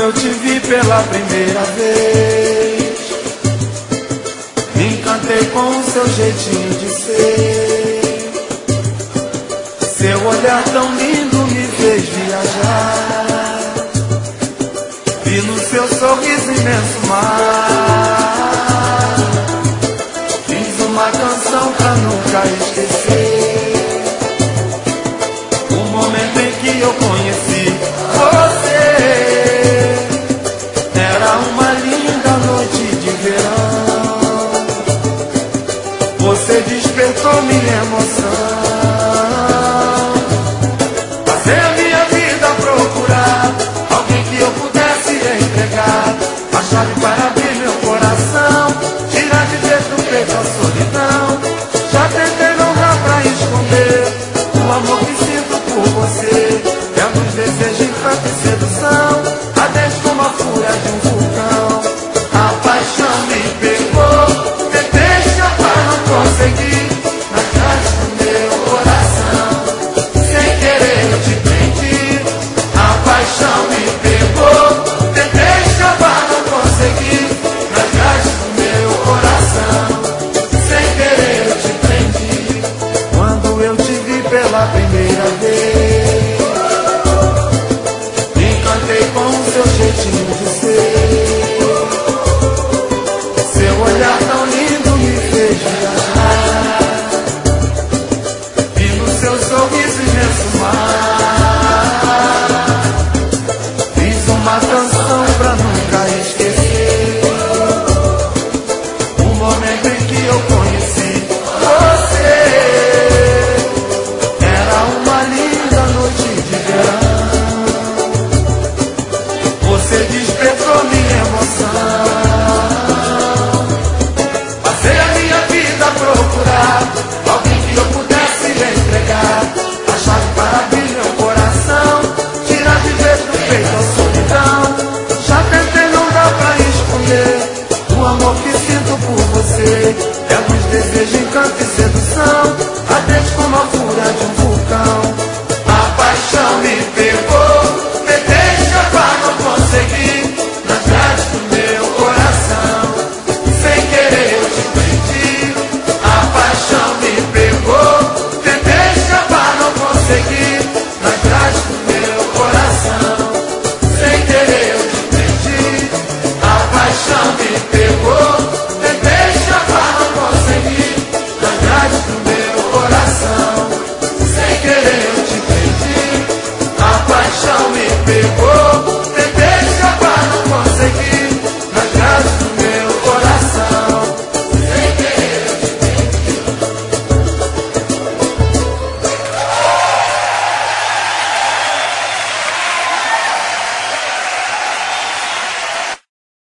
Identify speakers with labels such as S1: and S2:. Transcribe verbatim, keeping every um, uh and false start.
S1: eu te vi pela primeira vez, me encantei com o seu jeitinho de ser. Seu olhar tão lindo me fez viajar, vi no seu sorriso imenso mar. Fiz uma canção pra nunca esquecer o momento em que eu conheci você. Era uma linda noite de verão, você despertou minha emoção. Passei a minha vida a procurar alguém que eu pudesse entregar a chave para abrir meu coração, tirar de dentro do peito a solidão. Já tentei, não dá pra esconder o amor que sinto por você. É luz, desejo, encanto e sedução, ardente como a fúria de um vulcão. A paixão me pegou, tentei escapar, não consegui. Na caixa do meu coração, sem querer eu te prendi. A paixão me pegou, tentei escapar, não consegui. Na caixa do meu coração, sem querer eu te prendi. Quando eu te vi pela primeira vez, me encantei com o seu jeitinho de ser. Seu olhar tão lindo me fez viajar, vi no seu sorriso imenso mar. Fiz uma canção pra nunca esquecer o momento em que eu conheci você. Era uma linda noite de verão, você despertou minha emoção. Passei a minha vida a procurar alguém que eu pudesse entregar a chave para abrir meu coração, tirar de vez do peito a solidão. Já tentei, não dá pra esconder o amor que sinto por você. É luz, desejo, encanto e sedução, ardente como a fúria de um vulcão. A paixão me pegou, tentei escapar, não consegui. Nas grades do meu coração, sem querer eu te prendi. A paixão me pegou, tentei escapar, não consegui. Nas grades do meu coração, sem querer eu te prendi. A paixão me pegou, tentei escapar, não consegui. Nas grades do meu coração, sem querer eu te prendi. A paixão me pegou.